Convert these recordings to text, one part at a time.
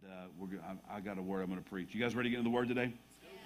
I got a word I'm going to preach. You guys ready to get in the Word today?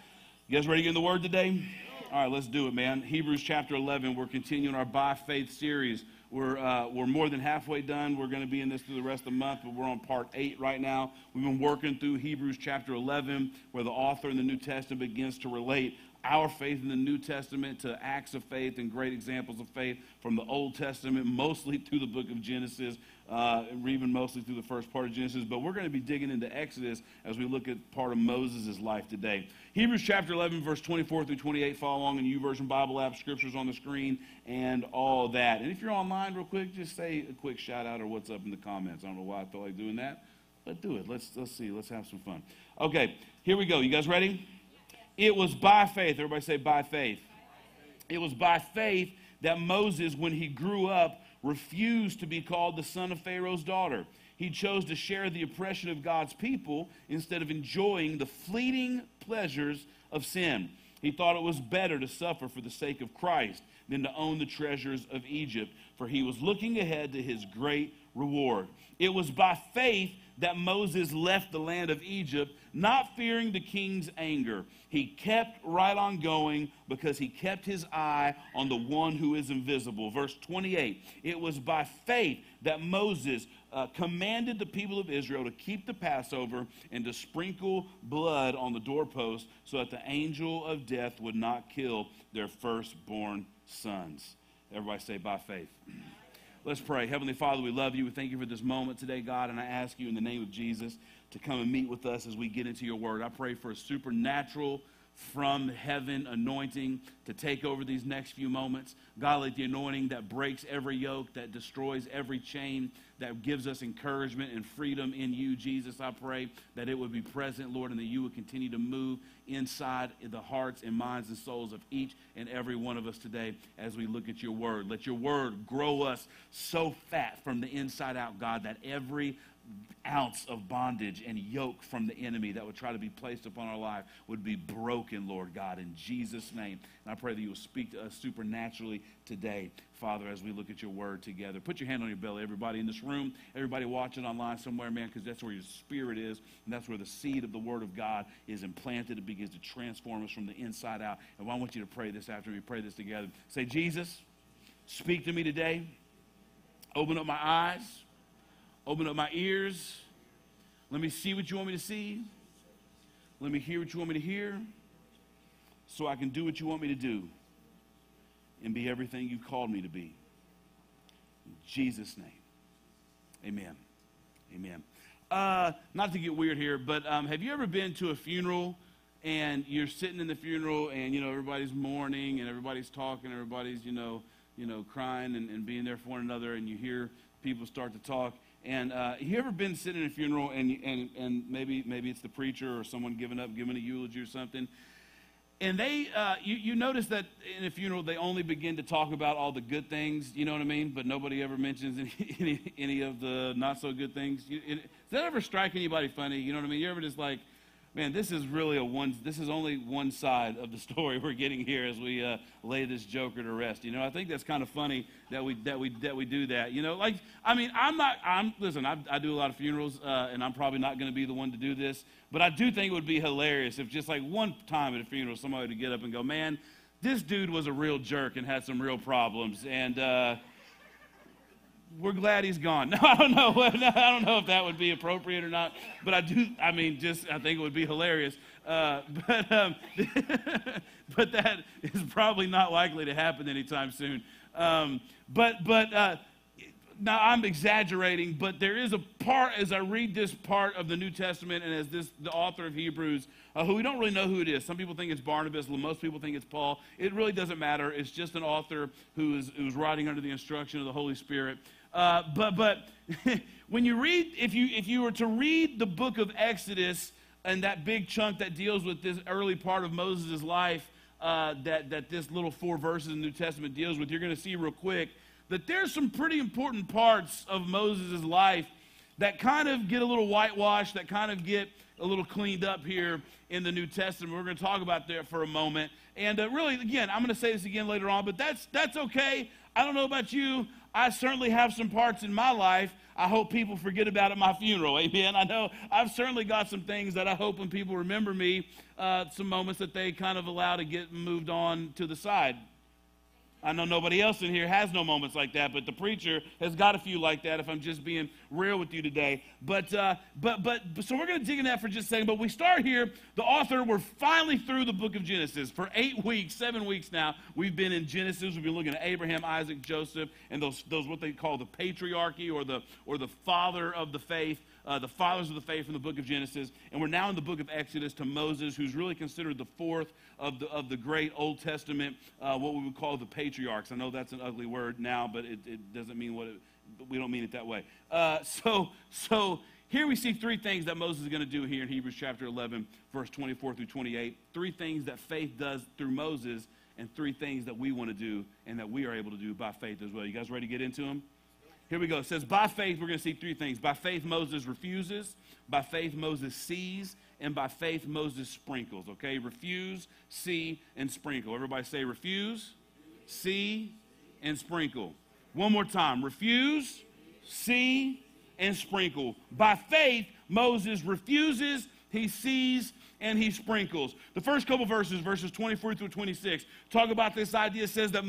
You guys ready to get in the Word today? All right, let's do it, man. Hebrews chapter 11. We're continuing our By Faith series. We're more than halfway done. We're going to be in this through the rest of the month, but we're on part 8 right now. We've been working through Hebrews chapter 11, where the author in the New Testament begins to relate our faith in the New Testament to acts of faith and great examples of faith from the Old Testament, mostly through the book of Genesis, even mostly through the first part of Genesis. But we're going to be digging into Exodus as we look at part of Moses' life today. Hebrews chapter 11, verse 24 through 28. Follow along in YouVersion Bible app, scriptures on the screen, and all that. And if you're online real quick, just say a quick shout out or what's up in the comments. I don't know why I felt like doing that. Let's do it. Let's see. Let's have some fun. Okay, here we go. You guys ready? It was by faith. Everybody say by faith. It was by faith that Moses, when he grew up, refused to be called the son of Pharaoh's daughter. He chose to share the oppression of God's people instead of enjoying the fleeting pleasures of sin. He thought it was better to suffer for the sake of Christ than to own the treasures of Egypt, for he was looking ahead to his great reward. It was by faith that Moses left the land of Egypt, not fearing the king's anger. He kept right on going because he kept his eye on the one who is invisible. Verse 28, it was by faith that Moses commanded the people of Israel to keep the Passover and to sprinkle blood on the doorpost so that the angel of death would not kill their firstborn sons. Everybody say by faith. Let's pray. Heavenly Father, we love you. We thank you for this moment today, God, and I ask you in the name of Jesus to come and meet with us as we get into your word. I pray for a supernatural from heaven anointing to take over these next few moments. God, let the anointing that breaks every yoke, that destroys every chain, that gives us encouragement and freedom in you, Jesus, I pray that it would be present, Lord, and that you would continue to move inside the hearts and minds and souls of each and every one of us today as we look at your word. Let your word grow us so fat from the inside out, God, that every ounce of bondage and yoke from the enemy that would try to be placed upon our life would be broken, Lord God, in Jesus' name. And I pray that you will speak to us supernaturally today, Father, as we look at your word together. Put your hand on your belly, everybody in this room, everybody watching online somewhere, man, because that's where your spirit is, and that's where the seed of the word of God is implanted. It begins to transform us from the inside out. And I want you to pray this after me. Pray this together. Say, Jesus, speak to me today. Open up my eyes. Open up my ears. Let me see what you want me to see. Let me hear what you want me to hear so I can do what you want me to do and be everything you called me to be. In Jesus' name, amen. Amen. Not to get weird here, but have you ever been to a funeral and you're sitting in the funeral and, you know, everybody's mourning and everybody's talking, everybody's, you know, crying and being there for one another, and you hear people start to talk. And you ever been sitting in a funeral and maybe it's the preacher or someone giving a eulogy or something, and they you notice that in a funeral they only begin to talk about all the good things, you know what I mean? But nobody ever mentions any of the not so good things. Does that ever strike anybody funny? You know what I mean? You ever just like, man, this is only one side of the story we're getting here as we lay this joker to rest. You know, I think that's kind of funny that we do that. You know, like, I mean, listen, I do a lot of funerals, and I'm probably not going to be the one to do this, but I do think it would be hilarious if just like one time at a funeral somebody would get up and go, man, this dude was a real jerk and had some real problems, and we're glad he's gone. No, I don't know. I don't know if that would be appropriate or not, but I think it would be hilarious. But that is probably not likely to happen anytime soon. Now I'm exaggerating, but there is a part as I read this part of the New Testament, and as the author of Hebrews, who we don't really know who it is. Some people think it's Barnabas. Most people think it's Paul. It really doesn't matter. It's just an author who's writing under the instruction of the Holy Spirit. But when you read, if you were to read the book of Exodus and that big chunk that deals with this early part of Moses' life, that this little 4 verses in the New Testament deals with, you're going to see real quick that there's some pretty important parts of Moses' life that kind of get a little whitewashed, that kind of get a little cleaned up here in the New Testament. We're going to talk about that for a moment. And really, again, I'm going to say this again later on, but that's okay. I don't know about you. I certainly have some parts in my life. I hope people forget about at my funeral. Amen. I know I've certainly got some things that I hope when people remember me, some moments that they kind of allow to get moved on to the side. I know nobody else in here has no moments like that, but the preacher has got a few like that, if I'm just being real with you today. But so we're going to dig in that for just a second. But we start here. The author, we're finally through the book of Genesis. For 8 weeks, 7 weeks now, we've been in Genesis. We've been looking at Abraham, Isaac, Joseph, and those what they call the patriarchy or the father of the faith. The fathers of the faith from the book of Genesis, and we're now in the book of Exodus to Moses, who's really considered the fourth of the great Old Testament, what we would call the patriarchs. I know that's an ugly word now, but it doesn't mean we don't mean it that way. So here we see three things that Moses is going to do here in Hebrews chapter 11, verse 24 through 28. Three things that faith does through Moses, and three things that we want to do and that we are able to do by faith as well. You guys ready to get into them? Here we go. It says, by faith, we're going to see three things. By faith, Moses refuses. By faith, Moses sees. And by faith, Moses sprinkles. Okay? Refuse, see, and sprinkle. Everybody say refuse, see, and sprinkle. One more time. Refuse, see, and sprinkle. By faith, Moses refuses, he sees, and he sprinkles. The first couple verses 24 through 26, talk about this idea. It says that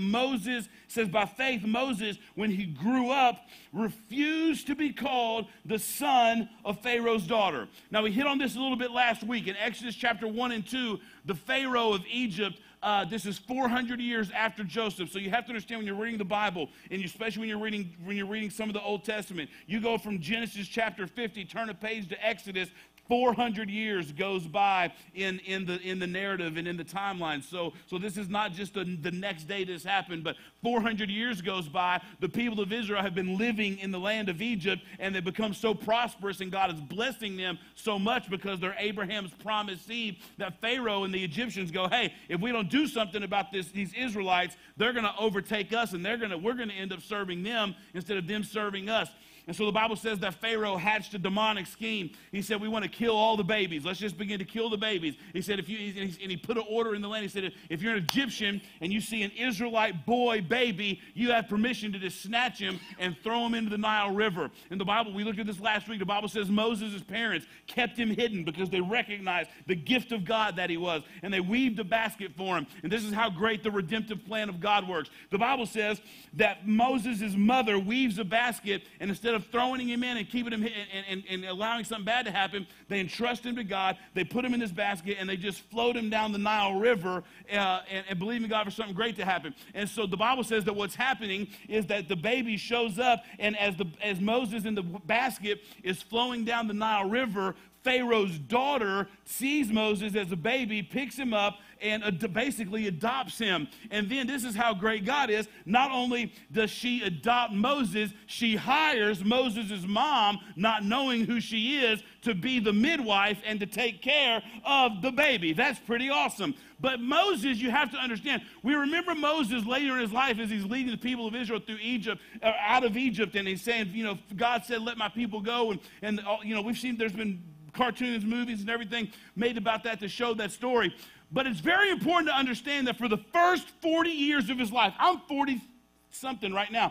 by faith, Moses, when he grew up, refused to be called the son of Pharaoh's daughter. Now, we hit on this a little bit last week. In Exodus chapter 1 and 2, the Pharaoh of Egypt, this is 400 years after Joseph. So you have to understand when you're reading the Bible, and especially when you're reading some of the Old Testament, you go from Genesis chapter 50, turn a page to Exodus, 400 years goes by in the narrative and in the timeline. So this is not just the next day this happened, but 400 years goes by. The people of Israel have been living in the land of Egypt, and they've become so prosperous, and God is blessing them so much because they're Abraham's promised seed that Pharaoh and the Egyptians go, hey, if we don't do something about these Israelites, they're going to overtake us, and we're going to end up serving them instead of them serving us. And so the Bible says that Pharaoh hatched a demonic scheme. He said, we want to kill all the babies. Let's just begin to kill the babies. He said, and he put an order in the land. He said, if you're an Egyptian and you see an Israelite boy baby, you have permission to just snatch him and throw him into the Nile River. In the Bible, we looked at this last week. The Bible says Moses' parents kept him hidden because they recognized the gift of God that he was. And they weaved a basket for him. And this is how great the redemptive plan of God works. The Bible says that Moses' mother weaves a basket, and instead of throwing him in and keeping him and allowing something bad to happen, they entrust him to God. They put him in this basket, and they just float him down the Nile River and believe in God for something great to happen. And so the Bible says that what's happening is that the baby shows up, and as Moses in the basket is flowing down the Nile River, Pharaoh's daughter sees Moses as a baby, picks him up, and basically adopts him. And then this is how great God is. Not only does she adopt Moses, she hires Moses' mom, not knowing who she is, to be the midwife and to take care of the baby. That's pretty awesome. But Moses, you have to understand, we remember Moses later in his life as he's leading the people of Israel through Egypt, out of Egypt, and he's saying, God said, let my people go. And we've seen there's been cartoons, movies, and everything made about that to show that story. But it's very important to understand that for the first 40 years of his life, I'm 40-something right now,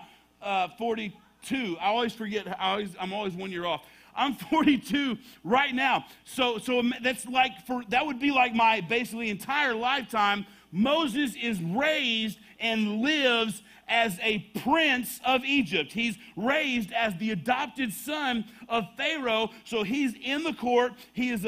42. I always forget, I'm always 1 year off. I'm 42 right now. So that would be like my basically entire lifetime. Moses is raised and lives as a prince of Egypt. He's raised as the adopted son of Pharaoh. So he's in the court. He's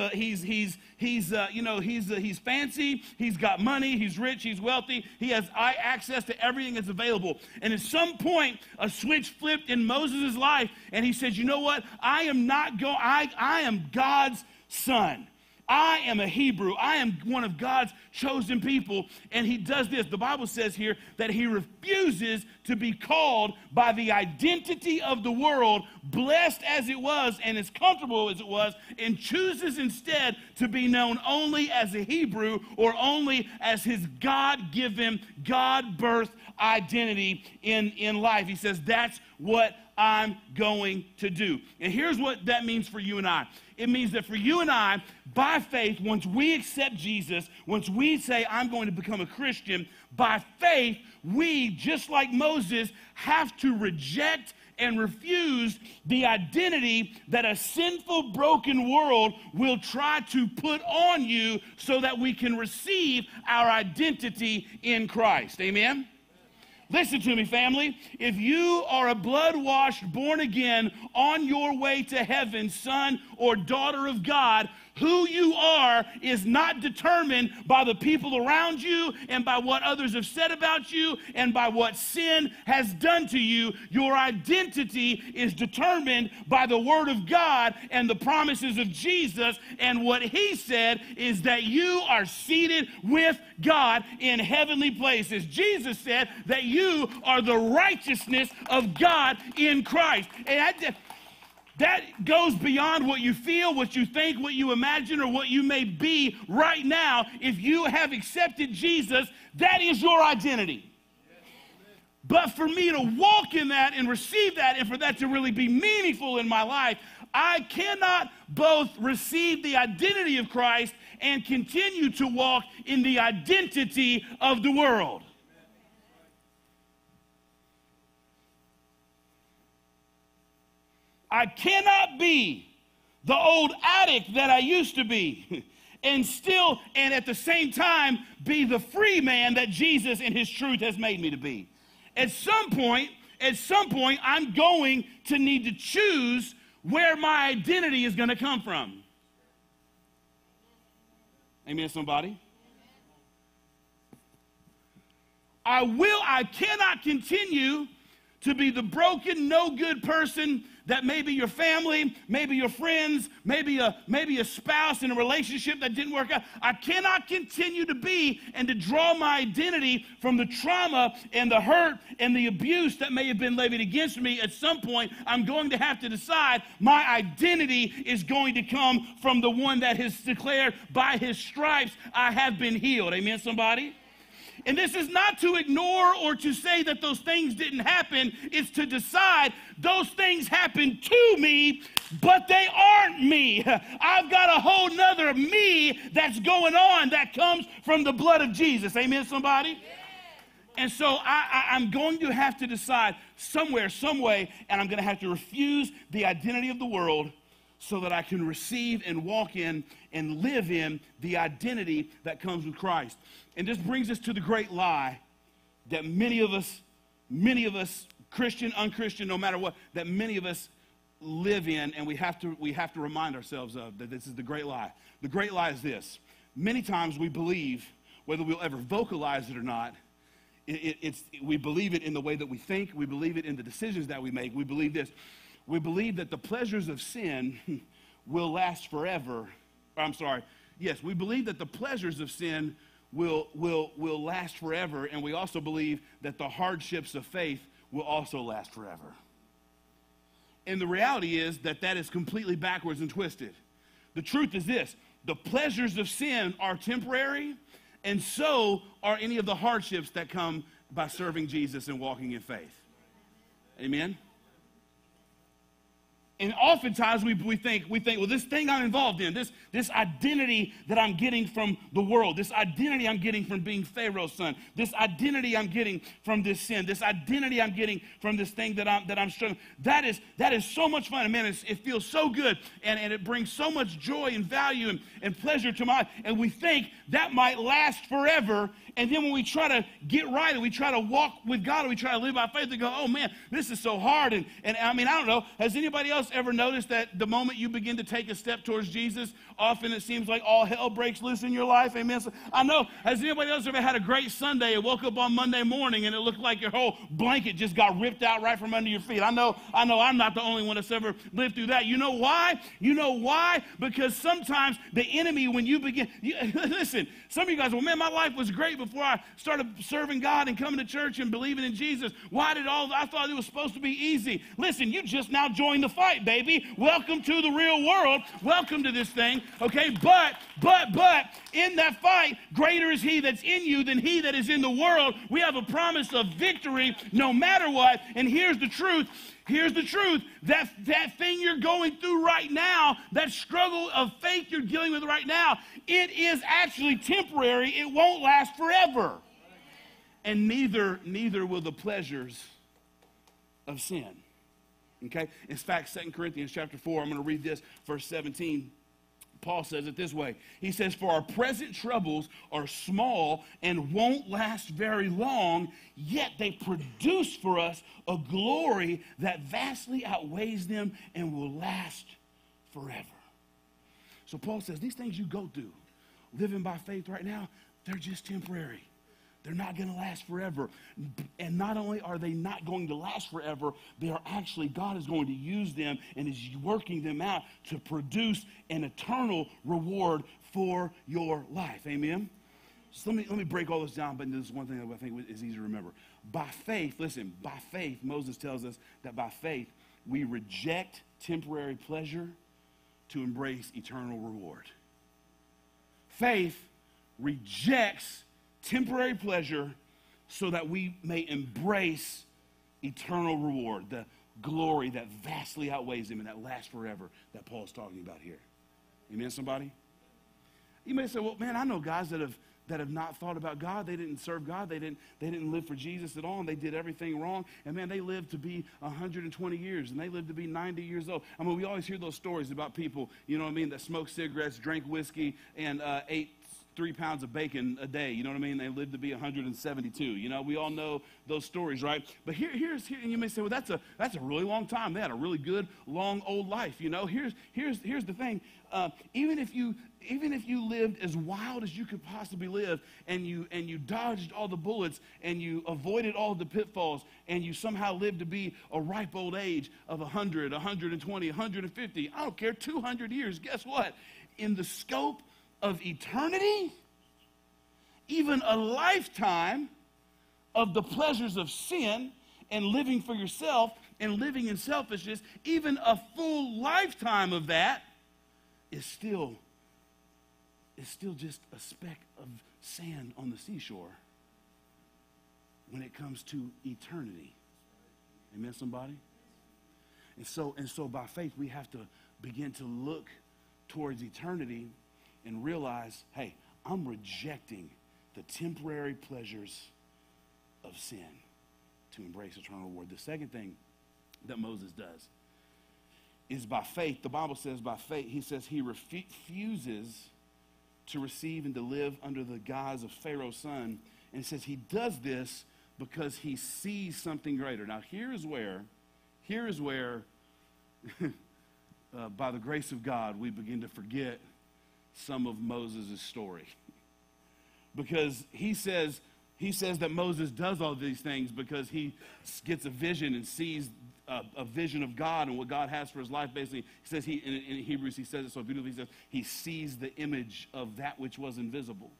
fancy. He's got money. He's rich. He's wealthy. He has access to everything that's available. And at some point, a switch flipped in Moses' life, and he says, you know what? I am God's son. I am a Hebrew. I am one of God's chosen people. And he does this. The Bible says here that he refuses to be called by the identity of the world, blessed as it was and as comfortable as it was, and chooses instead to be known only as a Hebrew or only as his God-given, God-birthed identity in life. He says, that's what I'm going to do. And here's what that means for you and I. It means that for you and I, by faith, once we accept Jesus, once we say, I'm going to become a Christian, by faith, we, just like Moses, have to reject and refused the identity that a sinful, broken world will try to put on you so that we can receive our identity in Christ. Amen? Listen to me, family. If you are a blood-washed, born-again, on your way to heaven, son or daughter of God, who you are is not determined by the people around you and by what others have said about you and by what sin has done to you. Your identity is determined by the Word of God and the promises of Jesus. And what He said is that you are seated with God in heavenly places. Jesus said that you are the righteousness of God in Christ. And that goes beyond what you feel, what you think, what you imagine, or what you may be right now. If you have accepted Jesus, that is your identity. But for me to walk in that and receive that, and for that to really be meaningful in my life, I cannot both receive the identity of Christ and continue to walk in the identity of the world. I cannot be the old addict that I used to be and at the same time be the free man that Jesus in His truth has made me to be. At some point, I'm going to need to choose where my identity is going to come from. Amen, somebody? I cannot continue to be the broken, no good person that maybe your family, maybe your friends, maybe a spouse in a relationship that didn't work out. I cannot continue to be and to draw my identity from the trauma and the hurt and the abuse that may have been levied against me. At some point, I'm going to have to decide my identity is going to come from the one that has declared by His stripes I have been healed. Amen, somebody? And this is not to ignore or to say that those things didn't happen. It's to decide those things happened to me, but they aren't me. I've got a whole nother me that's going on that comes from the blood of Jesus. Amen, somebody? Yeah. And so I'm going to have to decide somewhere, some way, and I'm going to have to refuse the identity of the world so that I can receive and walk in and live in the identity that comes with Christ. And this brings us to the great lie that many of us, Christian, unchristian, no matter what, that many of us live in, and we have to remind ourselves of, that this is the great lie. The great lie is this. Many times we believe, whether we'll ever vocalize it or not, we believe it in the way that we think, we believe it in the decisions that we make, we believe this. We believe that the pleasures of sin will last forever. We believe that the pleasures of sin will last forever, and we also believe that the hardships of faith will also last forever. And the reality is that is completely backwards and twisted. The truth is this: the pleasures of sin are temporary, and so are any of the hardships that come by serving Jesus and walking in faith. Amen? And oftentimes we think, well, this thing I'm involved in, this identity that I'm getting from the world, this identity I'm getting from being Pharaoh's son, this identity I'm getting from this sin, this identity I'm getting from this thing that I'm struggling, that is so much fun. And man, it feels so good, and it brings so much joy and value and pleasure to my life. And we think that might last forever. And then when we try to get right and we try to walk with God and we try to live by faith, we go, oh man, this is so hard. And I mean, I don't know, has anybody else ever noticed that the moment you begin to take a step towards Jesus, often it seems like all hell breaks loose in your life? Amen. So I know, has anybody else ever had a great Sunday and woke up on Monday morning and it looked like your whole blanket just got ripped out right from under your feet? I know I'm not the only one that's ever lived through that. You know why? Because sometimes the enemy, when you begin, listen, some of you guys, well, man, my life was great before I started serving God and coming to church and believing in Jesus. I thought it was supposed to be easy. Listen, you just now joined the fight, baby. Welcome to the real world. Welcome to this thing, okay? But in that fight, greater is He that's in you than he that is in the world. We have a promise of victory no matter what. And here's the truth. That thing you're going through right now, that struggle of faith you're dealing with right now, it is actually temporary. It won't last forever. And neither will the pleasures of sin. Okay? In fact, 2 Corinthians chapter 4, I'm going to read this, verse 17. Paul says it this way. He says, for our present troubles are small and won't last very long, yet they produce for us a glory that vastly outweighs them and will last forever. So Paul says, these things you go through, living by faith right now, they're just temporary. They're not going to last forever. And not only are they not going to last forever, they are actually, God is going to use them and is working them out to produce an eternal reward for your life. Amen? So let me break all this down, but this is one thing that I think is easy to remember. By faith, listen, by faith, Moses tells us that by faith, we reject temporary pleasure to embrace eternal reward. Faith rejects temporary pleasure so that we may embrace eternal reward, the glory that vastly outweighs them and that lasts forever that Paul's talking about here. Amen, somebody? You may say, well, man, I know guys that have not thought about God. They didn't serve God. They didn't live for Jesus at all, and they did everything wrong. And, man, they lived to be 120 years, and they lived to be 90 years old. I mean, we always hear those stories about people, you know what I mean, that smoked cigarettes, drank whiskey, and ate 3 pounds of bacon a day, you know what I mean? They lived to be 172. You know, we all know those stories, right? But here's and you may say, well, that's a really long time. They had a really good, long, old life. You know, here's the thing. Even if you lived as wild as you could possibly live, and you dodged all the bullets, and you avoided all the pitfalls, and you somehow lived to be a ripe old age of 100, 120, 150, I don't care, 200 years, guess what? In the scope of eternity, even a lifetime of the pleasures of sin and living for yourself and living in selfishness, even a full lifetime of that is still just a speck of sand on the seashore when it comes to eternity. Amen, somebody? And so by faith, we have to begin to look towards eternity and realize, hey, I'm rejecting the temporary pleasures of sin to embrace eternal reward. The second thing that Moses does is by faith. The Bible says by faith, he says he refuses to receive and to live under the guise of Pharaoh's son. And it says he does this because he sees something greater. Now, here is where by the grace of God, we begin to forget some of Moses' story. Because he says that Moses does all these things because he gets a vision and sees a vision of God and what God has for his life. Basically, he says in Hebrews, he says it so beautifully. He says he sees the image of that which was invisible.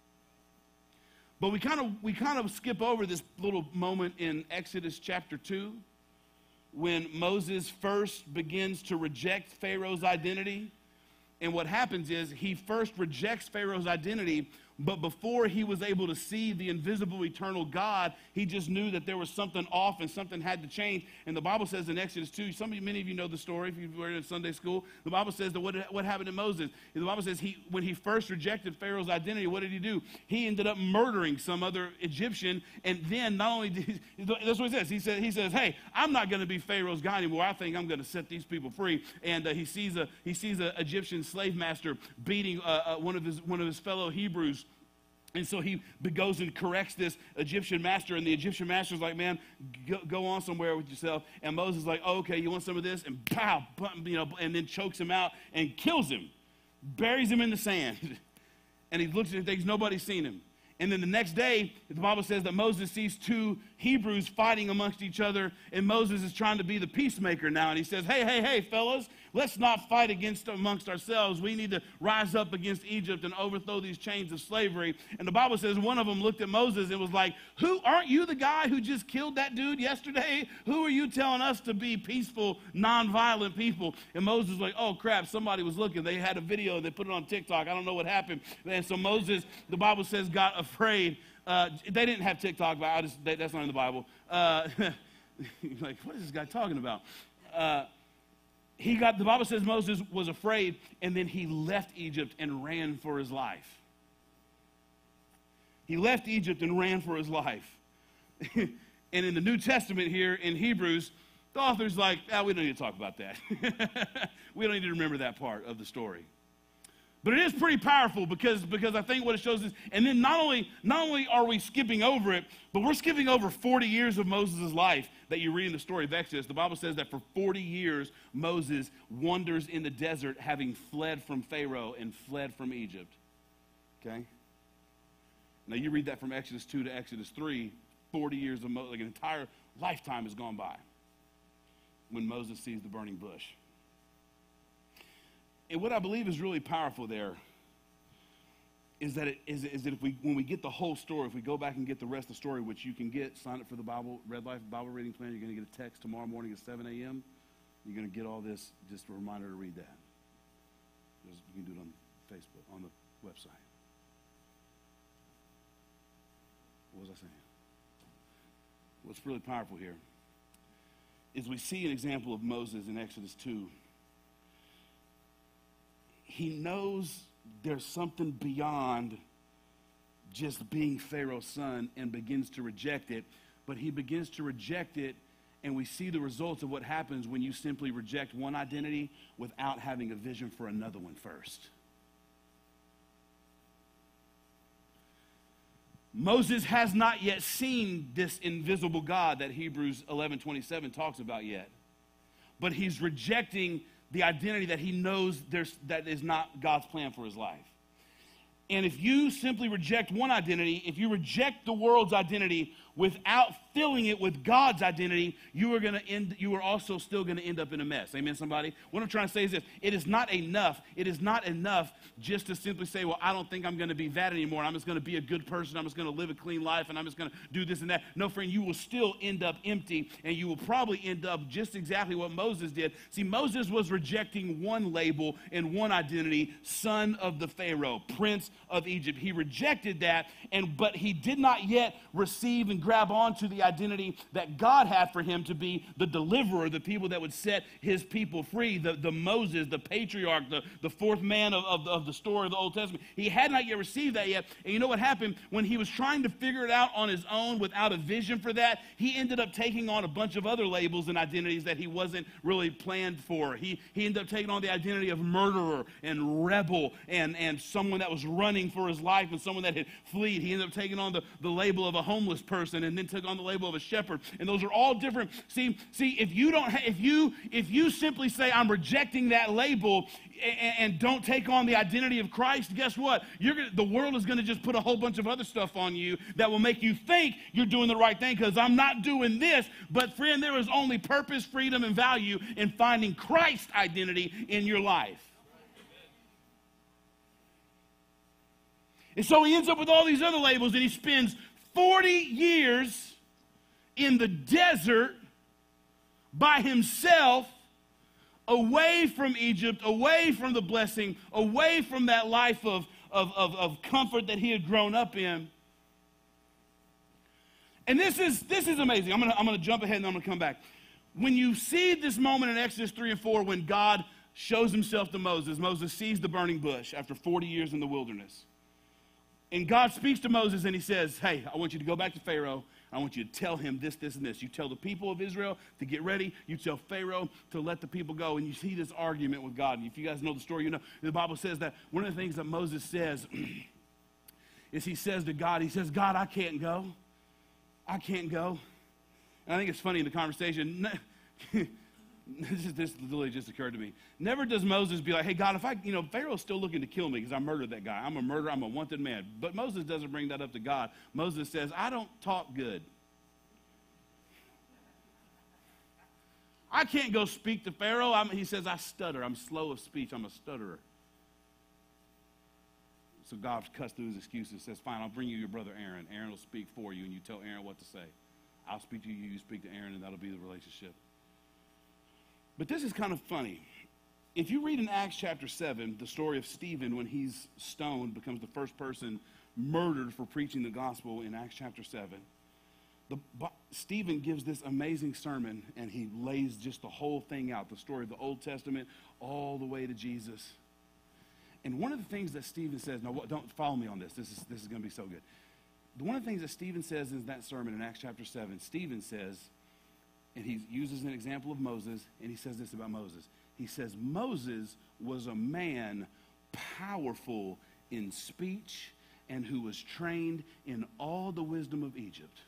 But we kind of skip over this little moment in Exodus chapter 2 when Moses first begins to reject Pharaoh's identity. And what happens is he first rejects Pharaoh's identity, but before he was able to see the invisible eternal God, he just knew that there was something off and something had to change. And the Bible says in Exodus 2, many of you know the story if you were in Sunday school. The Bible says that what happened to Moses? The Bible says when he first rejected Pharaoh's identity, what did he do? He ended up murdering some other Egyptian. And then not only did that's what he says. He says, hey, I'm not going to be Pharaoh's guy anymore. I think I'm going to set these people free. And he sees a Egyptian slave master beating one of his fellow Hebrews. And so he goes and corrects this Egyptian master, and the Egyptian master's like, man, go on somewhere with yourself. And Moses is like, oh, okay, you want some of this? And pow, and then chokes him out and kills him, buries him in the sand. And he looks and thinks nobody's seen him. And then the next day, the Bible says that Moses sees 2 Hebrews fighting amongst each other, and Moses is trying to be the peacemaker now. And he says, hey, fellas, let's not fight amongst ourselves. We need to rise up against Egypt and overthrow these chains of slavery. And the Bible says one of them looked at Moses and was like, aren't you the guy who just killed that dude yesterday? Who are you telling us to be peaceful, nonviolent people? And Moses was like, oh, crap, somebody was looking. They had a video, they put it on TikTok. I don't know what happened. And so Moses, the Bible says, got afraid. They didn't have TikTok, but that's not in the Bible. Like, what is this guy talking about? The Bible says Moses was afraid, and then he left Egypt and ran for his life. He left Egypt and ran for his life. And in the New Testament here in Hebrews, The author's like, we don't need to talk about that. We don't need to remember that part of the story. But it is pretty powerful because I think what it shows is, and then not only are we skipping over it, but we're skipping over 40 years of Moses' life that you read in the story of Exodus. The Bible says that for 40 years, Moses wanders in the desert, having fled from Pharaoh and fled from Egypt. Okay? Now you read that from Exodus 2 to Exodus 3, 40 years of Moses, like an entire lifetime has gone by when Moses sees the burning bush. And what I believe is really powerful there is that when we get the whole story, if we go back and get the rest of the story, which you can get, sign up for the Red Life Bible reading plan. You're going to get a text tomorrow morning at 7 a.m. You're going to get all this, just a reminder to read that. You can do it on Facebook, on the website. What was I saying? What's really powerful here is we see an example of Moses in Exodus 2. He knows there's something beyond just being Pharaoh's son and begins to reject it. But he begins to reject it, and we see the results of what happens when you simply reject one identity without having a vision for another one first. Moses has not yet seen this invisible God that Hebrews 11:27 talks about yet. But he's rejecting the identity that he knows that is not God's plan for his life. And if you simply reject one identity, if you reject the world's identity without filling it with God's identity, you are also still going to end up in a mess. Amen, somebody? What I'm trying to say is this. It is not enough just to simply say, well, I don't think I'm going to be that anymore. I'm just going to be a good person. I'm just going to live a clean life, and I'm just going to do this and that. No, friend, you will still end up empty, and you will probably end up just exactly what Moses did. See, Moses was rejecting one label and one identity, son of the Pharaoh, prince of Egypt. He rejected that, but he did not yet receive and grab onto the identity that God had for him to be the deliverer, the people that would set his people free, the Moses, the patriarch, the fourth man of the story of the Old Testament. He had not yet received that yet. And you know what happened? When he was trying to figure it out on his own without a vision for that, he ended up taking on a bunch of other labels and identities that he wasn't really planned for. He ended up taking on the identity of murderer and rebel and someone that was running for his life and someone that had fled. He ended up taking on the label of a homeless person and then took on the label of a shepherd. And those are all different. See, if you simply say, I'm rejecting that label and don't take on the identity of Christ, guess what? The world is going to just put a whole bunch of other stuff on you that will make you think you're doing the right thing because I'm not doing this. But friend, there is only purpose, freedom, and value in finding Christ's identity in your life. And so he ends up with all these other labels, and he spends 40 years in the desert by himself, away from Egypt, away from the blessing, away from that life of comfort that he had grown up in. And this is amazing. I'm gonna jump ahead and I'm gonna come back. When you see this moment in Exodus 3 and 4 when God shows himself to Moses, Moses sees the burning bush after 40 years in the wilderness. And God speaks to Moses and he says, hey, I want you to go back to Pharaoh. I want you to tell him this, this, and this. You tell the people of Israel to get ready. You tell Pharaoh to let the people go. And you see this argument with God. And if you guys know the story, you know the Bible says that one of the things that Moses says is he says to God, he says, God, I can't go. I can't go. And I think it's funny in the conversation. This literally just occurred to me. Never does Moses be like, hey, God, Pharaoh's still looking to kill me because I murdered that guy. I'm a murderer. I'm a wanted man. But Moses doesn't bring that up to God. Moses says, I don't talk good. I can't go speak to Pharaoh. He says, I stutter. I'm slow of speech. I'm a stutterer. So God cuts through his excuses and says, fine, I'll bring you your brother Aaron. Aaron will speak for you, and you tell Aaron what to say. I'll speak to you, you speak to Aaron, and that'll be the relationship. But this is kind of funny. If you read in Acts chapter 7, the story of Stephen when he's stoned, becomes the first person murdered for preaching the gospel in Acts chapter 7. Stephen gives this amazing sermon, and he lays just the whole thing out, the story of the Old Testament all the way to Jesus. And one of the things that Stephen says, now don't follow me on this. This is going to be so good. One of the things that Stephen says in that sermon in Acts chapter 7, Stephen says, And he uses an example of Moses, and he says this about Moses. He says, Moses was a man powerful in speech and who was trained in all the wisdom of Egypt.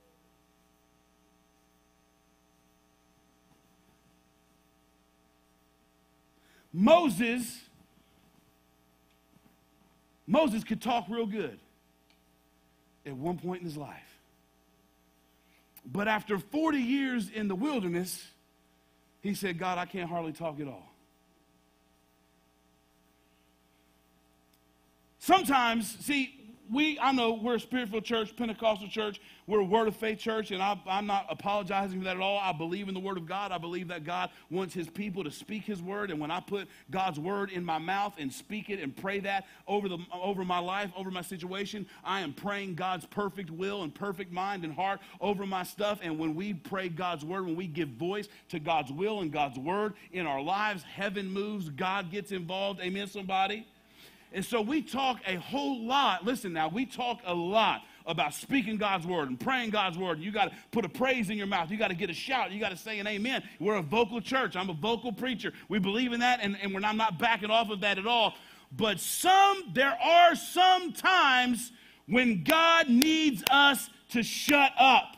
Moses could talk real good at one point in his life. But after 40 years in the wilderness, he said, God, I can't hardly talk at all. Sometimes, see, I know we're a Spirit-filled church, Pentecostal church. We're a Word of Faith church, and I'm not apologizing for that at all. I believe in the Word of God. I believe that God wants His people to speak His Word, and when I put God's Word in my mouth and speak it and pray that over my life, over my situation, I am praying God's perfect will and perfect mind and heart over my stuff. And when we pray God's Word, when we give voice to God's will and God's Word in our lives, heaven moves, God gets involved. Amen, somebody? And so we talk a whole lot. Listen now, we talk a lot about speaking God's word and praying God's word. You got to put a praise in your mouth. You got to get a shout. You got to say an amen. We're a vocal church. I'm a vocal preacher. We believe in that, and I'm not backing off of that at all. But there are some times when God needs us to shut up.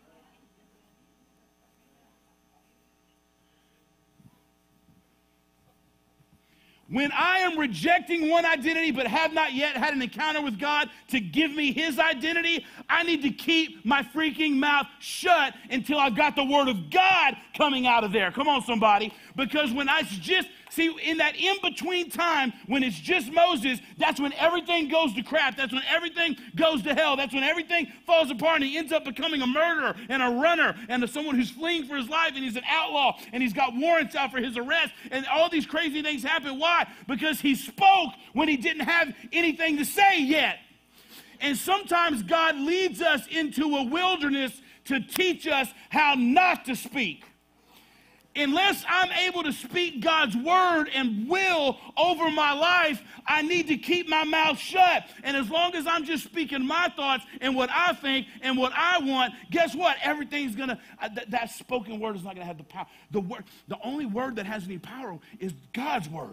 When I am rejecting one identity but have not yet had an encounter with God to give me His identity, I need to keep my freaking mouth shut until I've got the Word of God coming out of there. Come on, somebody. Because when in that in-between time, when it's just Moses, that's when everything goes to crap. That's when everything goes to hell. That's when everything falls apart, and he ends up becoming a murderer and a runner and someone who's fleeing for his life, and he's an outlaw, and he's got warrants out for his arrest, and all these crazy things happen. Why? Because he spoke when he didn't have anything to say yet. And sometimes God leads us into a wilderness to teach us how not to speak. Unless I'm able to speak God's word and will over my life, I need to keep my mouth shut. And as long as I'm just speaking my thoughts and what I think and what I want, guess what? Everything's going to, that spoken word is not going to have the power. The only word that has any power is God's word.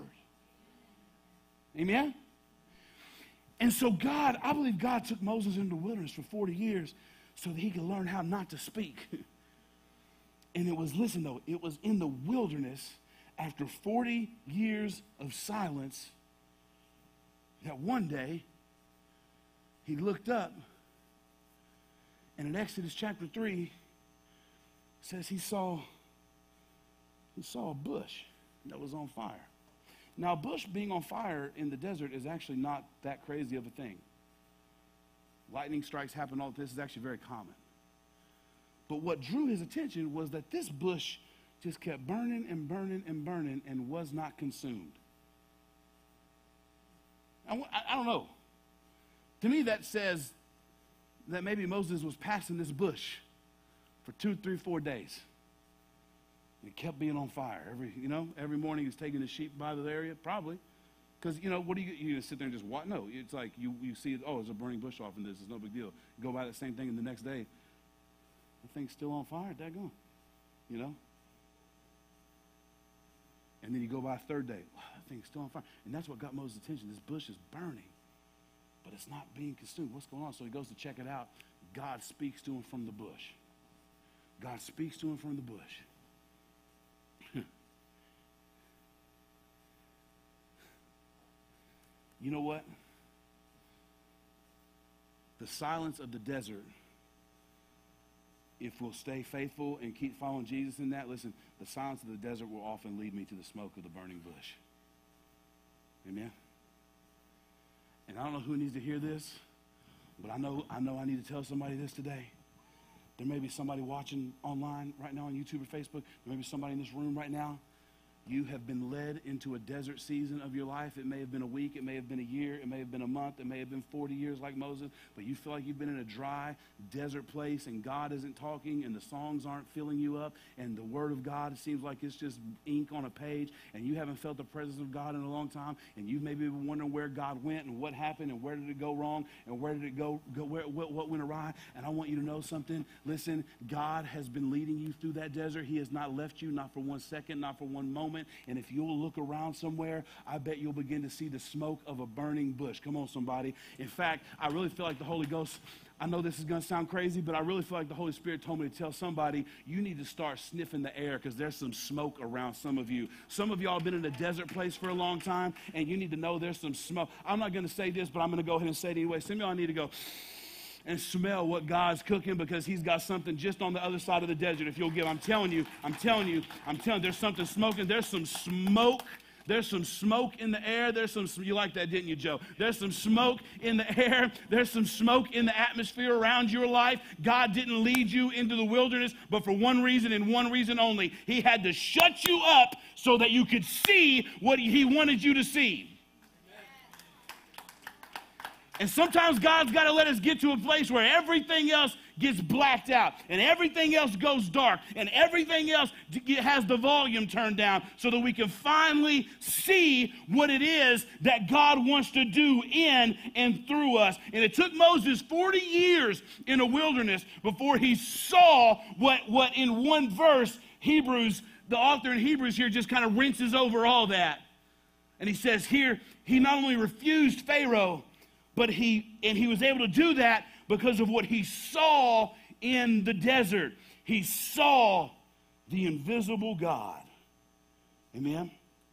Amen? And so I believe God took Moses into the wilderness for 40 years so that he could learn how not to speak. And it was in the wilderness after 40 years of silence that one day he looked up, and in Exodus chapter 3 it says he saw a bush that was on fire. Now, a bush being on fire in the desert is actually not that crazy of a thing. Lightning strikes happen, all this is actually very common. But what drew his attention was that this bush just kept burning and burning and burning and was not consumed. I don't know. To me, that says that maybe Moses was passing this bush for 2, 3, 4 days. It kept being on fire. Every morning he was taking the sheep by the area, probably. Because, what do you going to sit there and just watch? No, it's like you see, there's a burning bush off in this. It's no big deal. You go by that same thing, and the next day, the thing's still on fire, daggone, And then you go by a third day, wow, that thing's still on fire. And that's what got Moses' attention. This bush is burning, but it's not being consumed. What's going on? So he goes to check it out. God speaks to him from the bush. God speaks to him from the bush. You know what? The silence of the desert, if we'll stay faithful and keep following Jesus in that, listen, the silence of the desert will often lead me to the smoke of the burning bush. Amen? And I don't know who needs to hear this, but I know I need to tell somebody this today. There may be somebody watching online right now on YouTube or Facebook. There may be somebody in this room right now, You have been led into a desert season of your life. It may have been a week. It may have been a year. It may have been a month. It may have been 40 years like Moses. But you feel like you've been in a dry desert place and God isn't talking and the songs aren't filling you up and the word of God, it seems like it's just ink on a page and you haven't felt the presence of God in a long time and you've maybe been wondering where God went and what happened and where did it go wrong and where did it go what went awry. And I want you to know something. Listen, God has been leading you through that desert. He has not left you, not for 1 second, not for one moment. And if you'll look around somewhere, I bet you'll begin to see the smoke of a burning bush. Come on, somebody. In fact, I really feel like the Holy Ghost, I know this is going to sound crazy, but I really feel like the Holy Spirit told me to tell somebody, you need to start sniffing the air because there's some smoke around some of you. Some of y'all have been in a desert place for a long time, and you need to know there's some smoke. I'm not going to say this, but I'm going to go ahead and say it anyway. Some of y'all need to go and smell what God's cooking because he's got something just on the other side of the desert. If you'll give, I'm telling you, there's something smoking. There's some smoke. There's some smoke in the air. You like that, didn't you, Joe? There's some smoke in the air. There's some smoke in the atmosphere around your life. God didn't lead you into the wilderness, but for one reason and one reason only. He had to shut you up so that you could see what he wanted you to see. And sometimes God's got to let us get to a place where everything else gets blacked out and everything else goes dark and everything else has the volume turned down so that we can finally see what it is that God wants to do in and through us. And it took Moses 40 years in a wilderness before he saw what in one verse, the author in Hebrews here just kind of rinses over all that. And he says here, he not only refused Pharaoh, but he was able to do that because of what he saw in the desert. He saw the invisible God. Amen?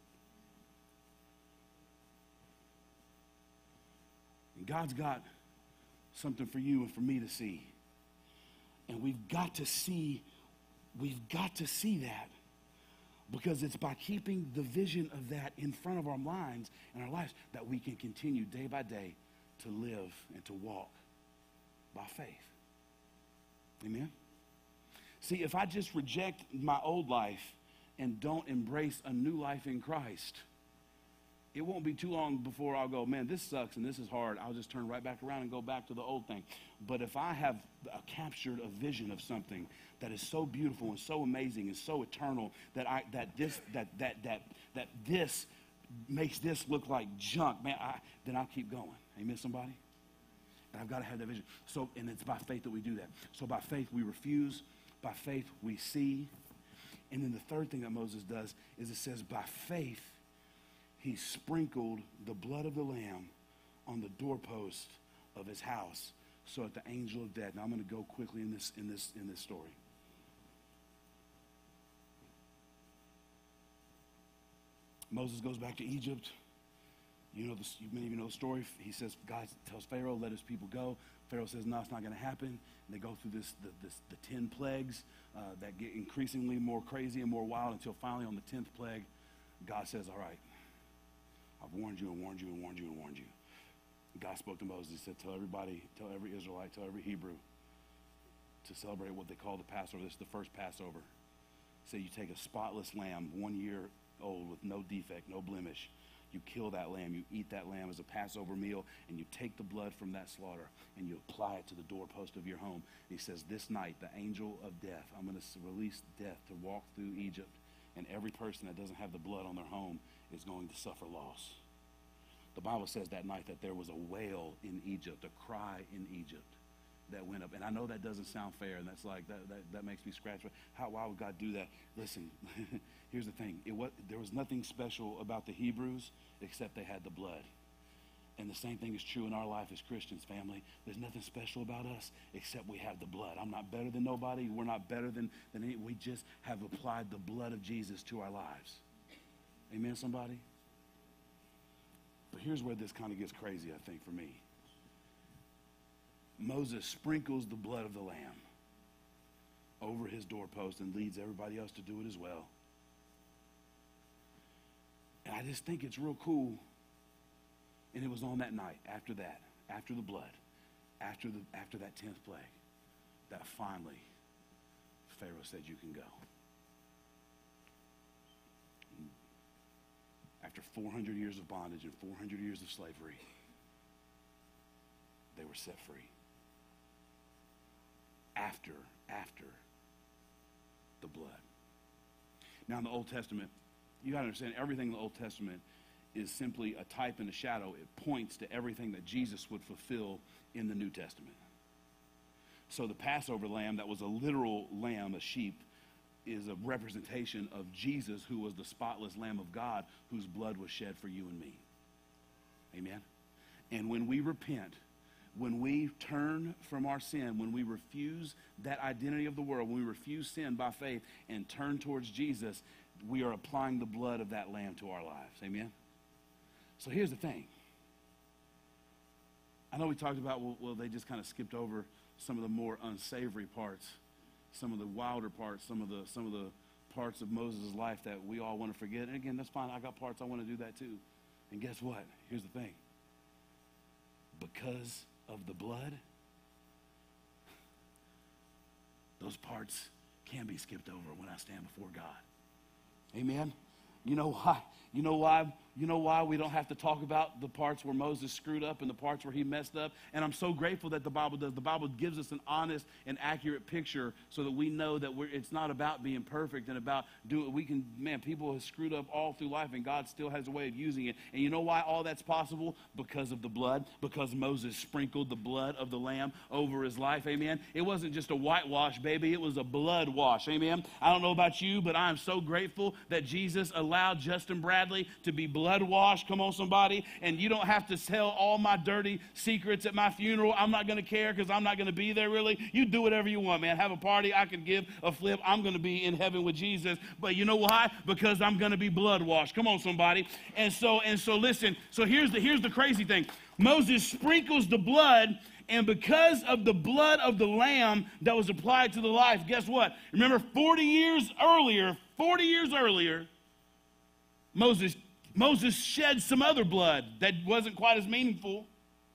And God's got something for you and for me to see. And we've got to see that. Because it's by keeping the vision of that in front of our minds and our lives that we can continue day by day to live and to walk by faith. Amen? See, if I just reject my old life and don't embrace a new life in Christ, it won't be too long before I'll go, man, this sucks and this is hard. I'll just turn right back around and go back to the old thing. But if I have captured a vision of something that is so beautiful and so amazing and so eternal that this makes this look like junk, man, then I'll keep going. Amen, somebody? And I've got to have that vision. So, and it's by faith that we do that. So by faith we refuse. By faith we see. And then the third thing that Moses does is it says by faith he sprinkled the blood of the lamb on the doorpost of his house so that the angel of death. Now I'm going to go quickly in this story. Moses goes back to Egypt. Many of you know the story. He says, God tells Pharaoh, let his people go. Pharaoh says, no, it's not going to happen. And they go through the 10 plagues that get increasingly more crazy and more wild until finally on the 10th plague, God says, all right, I've warned you and warned you and warned you and warned you. And God spoke to Moses. He said, tell every Israelite, tell every Hebrew to celebrate what they call the Passover. This is the first Passover. Say you take a spotless lamb, 1 year old with no defect, no blemish. You kill that lamb, you eat that lamb as a Passover meal, and you take the blood from that slaughter, and you apply it to the doorpost of your home. And he says, this night, the angel of death, I'm going to release death to walk through Egypt, and every person that doesn't have the blood on their home is going to suffer loss. The Bible says that night that there was a wail in Egypt, a cry in Egypt that went up. And I know that doesn't sound fair, and that's like, that makes me scratch. Why would God do that? Listen, here's the thing. There was nothing special about the Hebrews except they had the blood. And the same thing is true in our life as Christians, family. There's nothing special about us except we have the blood. I'm not better than nobody. We're not better than any. We just have applied the blood of Jesus to our lives. Amen, somebody? But here's where this kind of gets crazy, I think, for me. Moses sprinkles the blood of the lamb over his doorpost and leads everybody else to do it as well. And I just think it's real cool. And it was on that night, after that, after the blood, after that 10th plague, that finally Pharaoh said, you can go. after 400 years of bondage and 400 years of slavery, they were set free. After the blood. Now in the Old Testament, you got to understand everything in the Old Testament is simply a type and a shadow. It points to everything that Jesus would fulfill in the New Testament. So the Passover lamb, that was a literal lamb, a sheep, is a representation of Jesus, who was the spotless Lamb of God, whose blood was shed for you and me. Amen? And when we repent, when we turn from our sin, when we refuse that identity of the world, when we refuse sin by faith and turn towards Jesus, we are applying the blood of that lamb to our lives. Amen? So here's the thing. I know we talked about, well, they just kind of skipped over some of the more unsavory parts, some of the wilder parts, some of the parts of Moses' life that we all want to forget. And again, that's fine. I got parts I want to do that too. And guess what? Here's the thing. Because of the blood, those parts can be skipped over when I stand before God. Amen? You know why? You know why we don't have to talk about the parts where Moses screwed up and the parts where he messed up? And I'm so grateful that the Bible does. The Bible gives us an honest and accurate picture so that we know that it's not about being perfect and about people have screwed up all through life and God still has a way of using it. And you know why all that's possible? Because of the blood. Because Moses sprinkled the blood of the lamb over his life. Amen? It wasn't just a whitewash, baby. It was a blood wash. Amen? I don't know about you, but I'm so grateful that Jesus allowed Justin Bradley to be blood washed. Come on, somebody. And you don't have to tell all my dirty secrets at my funeral. I'm not going to care because I'm not going to be there, really. You do whatever you want, man. Have a party. I can give a flip. I'm going to be in heaven with Jesus. But you know why? Because I'm going to be blood washed. Come on, somebody. And so listen. So here's the crazy thing. Moses sprinkles the blood, and because of the blood of the lamb that was applied to the life, guess what? Remember 40 years earlier, Moses shed some other blood that wasn't quite as meaningful,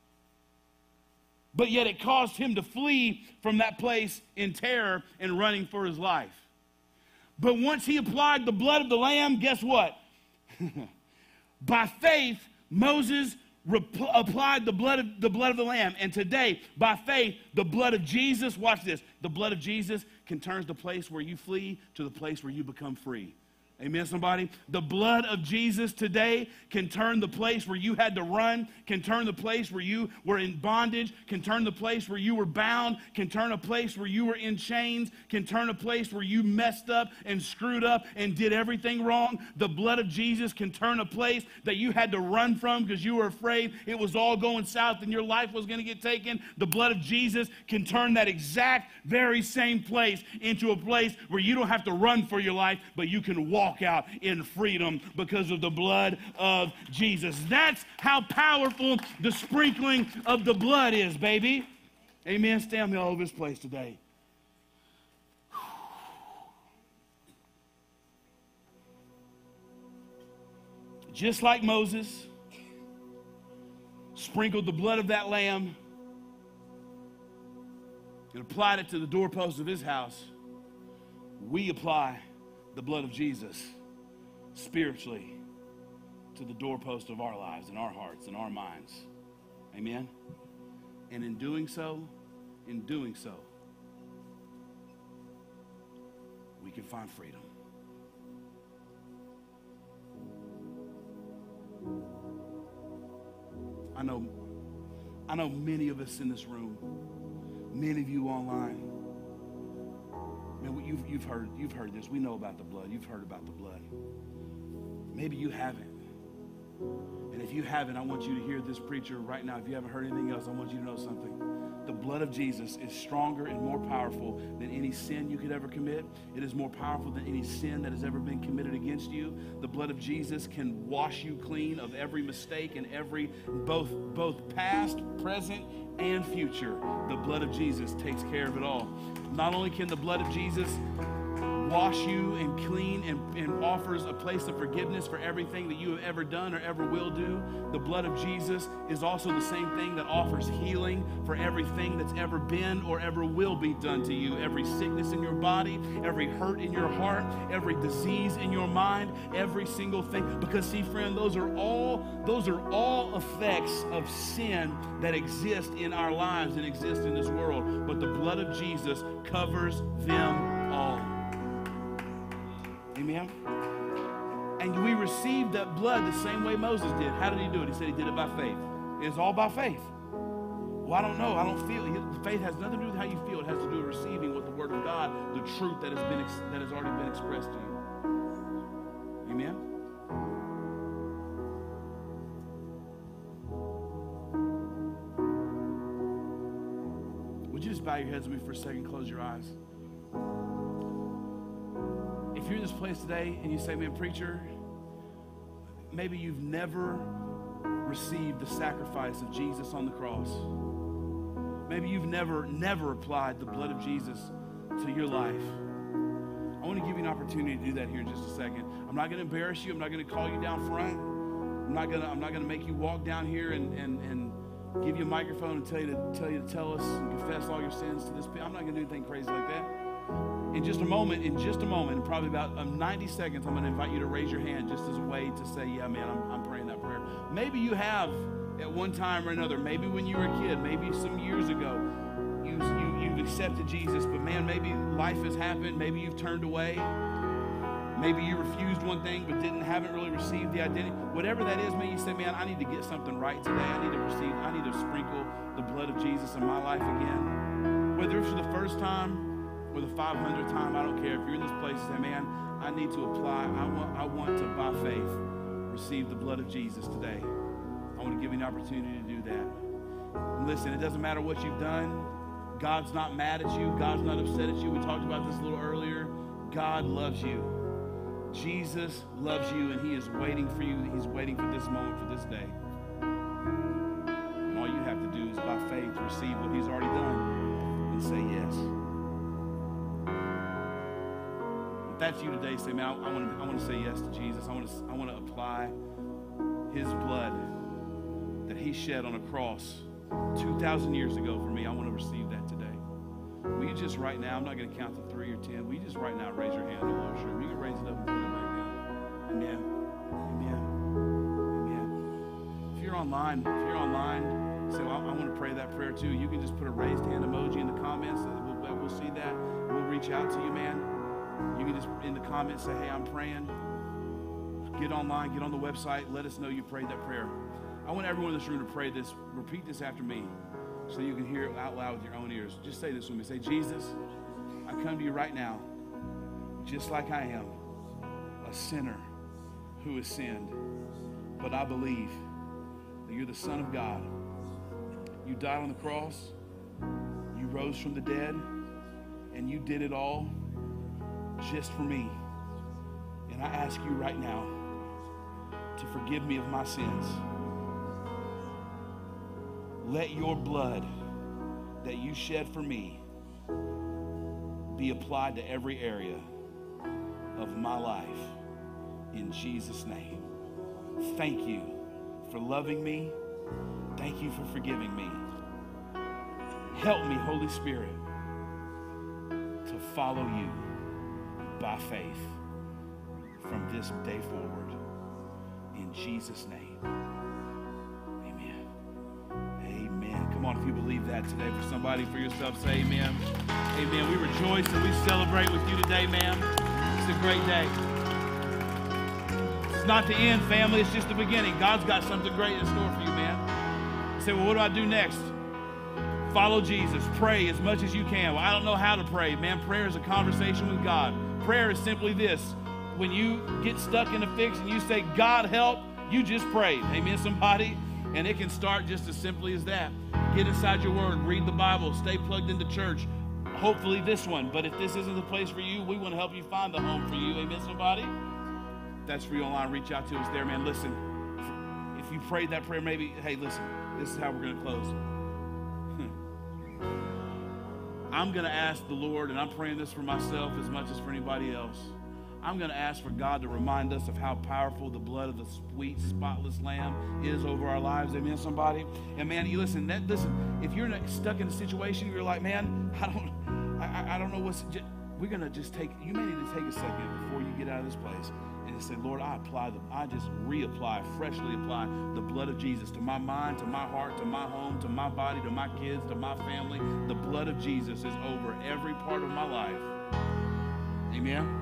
but yet it caused him to flee from that place in terror and running for his life. But once he applied the blood of the lamb, guess what? By faith, Moses applied the blood of the lamb. And today, by faith, the blood of Jesus, watch this, the blood of Jesus can turn the place where you flee to the place where you become free. Amen, somebody? The blood of Jesus today can turn the place where you had to run, can turn the place where you were in bondage, can turn the place where you were bound, can turn a place where you were in chains, can turn a place where you messed up and screwed up and did everything wrong. The blood of Jesus can turn a place that you had to run from because you were afraid it was all going south and your life was going to get taken. The blood of Jesus can turn that exact very same place into a place where you don't have to run for your life, but you can walk out in freedom because of the blood of Jesus. That's how powerful the sprinkling of the blood is, baby. Amen. Stand me all over this place today. Just like Moses sprinkled the blood of that lamb and applied it to the doorpost of his house, we apply the blood of Jesus spiritually to the doorpost of our lives and our hearts and our minds. Amen? And in doing so, we can find freedom. I know many of us in this room, many of you online, man, you've heard this. We know about the blood. You've heard about the blood. Maybe you haven't. And if you haven't, I want you to hear this preacher right now. If you haven't heard anything else, I want you to know something. The blood of Jesus is stronger and more powerful than any sin you could ever commit. It is more powerful than any sin that has ever been committed against you. The blood of Jesus can wash you clean of every mistake and every both past, present, and future. The blood of Jesus takes care of it all. Not only can the blood of Jesus wash you and clean and offers a place of forgiveness for everything that you have ever done or ever will do. The blood of Jesus is also the same thing that offers healing for everything that's ever been or ever will be done to you. Every sickness in your body, every hurt in your heart, every disease in your mind, every single thing. Because see, friend, those are all effects of sin that exist in our lives and exist in this world. But the blood of Jesus covers them all. Amen? And we received that blood the same way Moses did. How did he do it? He said he did it by faith. It's all by faith. Well, I don't know. I don't feel it. Faith has nothing to do with how you feel. It has to do with receiving what the Word of God, the truth that has already been expressed to you. Amen? Would you just bow your heads with me for a second? Close your eyes. If you're in this place today and you say, man, preacher, maybe you've never received the sacrifice of Jesus on the cross. Maybe you've never applied the blood of Jesus to your life. I want to give you an opportunity to do that here in just a second. I'm not going to embarrass you. I'm not going to call you down front. I'm not going to make you walk down here and give you a microphone and tell you to tell us and confess all your sins to this people. I'm not going to do anything crazy like that. In just a moment, in probably about 90 seconds, I'm going to invite you to raise your hand just as a way to say, yeah, man, I'm praying that prayer. Maybe you have at one time or another, maybe when you were a kid, maybe some years ago, you've accepted Jesus, but man, maybe life has happened.Maybe you've turned away. Maybe you refused one thing but haven't really received the identity. Whatever that is, man, you say, man, I need to get something right today. I need to sprinkle the blood of Jesus in my life again. Whether it's for the first time or the 500th time, I don't care. If you're in this place, say, man, I need to apply. I want to, by faith, receive the blood of Jesus today. I want to give you an opportunity to do that. And listen, it doesn't matter what you've done. God's not mad at you. God's not upset at you. We talked about this a little earlier. God loves you. Jesus loves you, and he is waiting for you. He's waiting for this moment, for this day. And all you have to do is, by faith, receive what he's already done and say yes. If that's you today, say, man, I want to say yes to Jesus. I want to apply his blood that he shed on a cross 2,000 years ago for me. I want to receive that today. Will you just right now, I'm not going to count to 3 or 10. Will you just right now raise your hand in the lower room? You can raise it up and put it back down. Amen. Amen. Amen. If you're online, say, well, I want to pray that prayer too. You can just put a raised hand emoji in the comments. We'll see that. We'll reach out to you, man. You can just in the comments say, hey, I'm praying. Get online, get on the website. Let us know you prayed that prayer. I want everyone in this room to pray this. Repeat this after me so you can hear it out loud with your own ears. Just say this with me. Say, Jesus, I come to you right now just like I am, a sinner who has sinned. But I believe that you're the Son of God. You died on the cross. You rose from the dead. And you did it all just for me. And I ask you right now to forgive me of my sins. Let your blood that you shed for me be applied to every area of my life. In Jesus' name. Thank you for loving me. Thank you for forgiving me. Help me, Holy Spirit, to follow you by faith from this day forward. In Jesus' name. Amen. Amen. Come on, if you believe that today for somebody, for yourself, say amen. Amen. We rejoice and we celebrate with you today, man. It's a great day. It's not the end, family. It's just the beginning. God's got something great in store for you, man. You say, well, what do I do next? Follow Jesus. Pray as much as you can. Well, I don't know how to pray. Man, prayer is a conversation with God. Prayer is simply this. When you get stuck in a fix and you say, God help, you just pray. Amen, somebody? And it can start just as simply as that. Get inside your word. Read the Bible. Stay plugged into church. Hopefully this one. But if this isn't the place for you, we want to help you find the home for you. Amen, somebody? If that's for you online, reach out to us there, man. Listen, if you prayed that prayer, maybe, hey, listen, this is how we're going to close. I'm going to ask the Lord, and I'm praying this for myself as much as for anybody else. I'm going to ask for God to remind us of how powerful the blood of the sweet, spotless Lamb is over our lives. Amen, somebody? And man, you listen, if you're stuck in a situation where you're like, man, I don't know what's, we're going to just you may need to take a second before you get out of this place and say, Lord, I just freshly apply the blood of Jesus to my mind, to my heart, to my home, to my body, to my kids, to my family. The blood of Jesus is over every part of my life. Amen?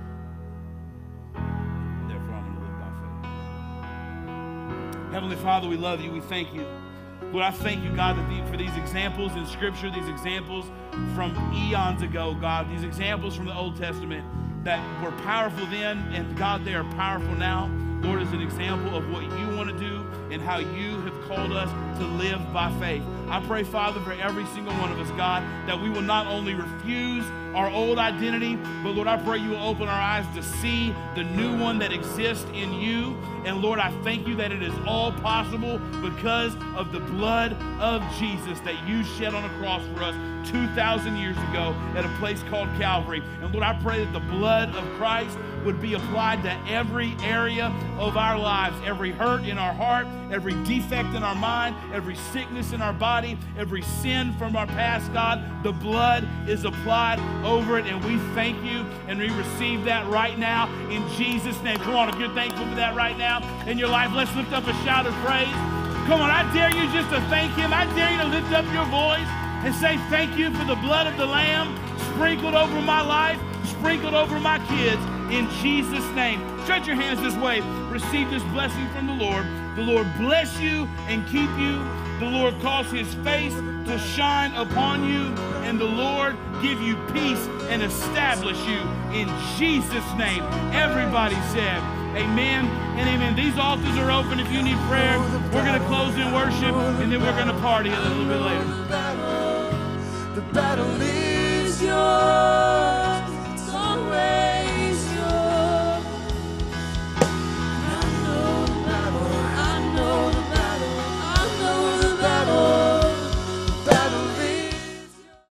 Therefore, I'm going to live by faith. Heavenly Father, we love you. We thank you. Lord, I thank you, God, for these examples in Scripture, these examples from eons ago, God, these examples from the Old Testament that were powerful then, and God, they are powerful now. Lord, as an example of what you want to do and how you have called us to live by faith. I pray, Father, for every single one of us, God, that we will not only refuse our old identity, but Lord, I pray you will open our eyes to see the new one that exists in you. And Lord, I thank you that it is all possible because of the blood of Jesus that you shed on a cross for us 2,000 years ago at a place called Calvary. And Lord, I pray that the blood of Christ would be applied to every area of our lives, every hurt in our heart, every defect in our mind, every sickness in our body, every sin from our past, God. The blood is applied over it, and we thank you, and we receive that right now in Jesus' name. Come on, if you're thankful for that right now in your life, let's lift up a shout of praise. Come on, I dare you just to thank him. I dare you to lift up your voice and say thank you for the blood of the Lamb sprinkled over my life, sprinkled over my kids, in Jesus' name. Stretch your hands this way. Receive this blessing from the Lord. The Lord bless you and keep you. The Lord cause his face to shine upon you, and the Lord give you peace and establish you in Jesus' name. Everybody said amen and amen. These altars are open if you need prayer. We're going to close in worship, and then we're going to party a little bit later. The battle is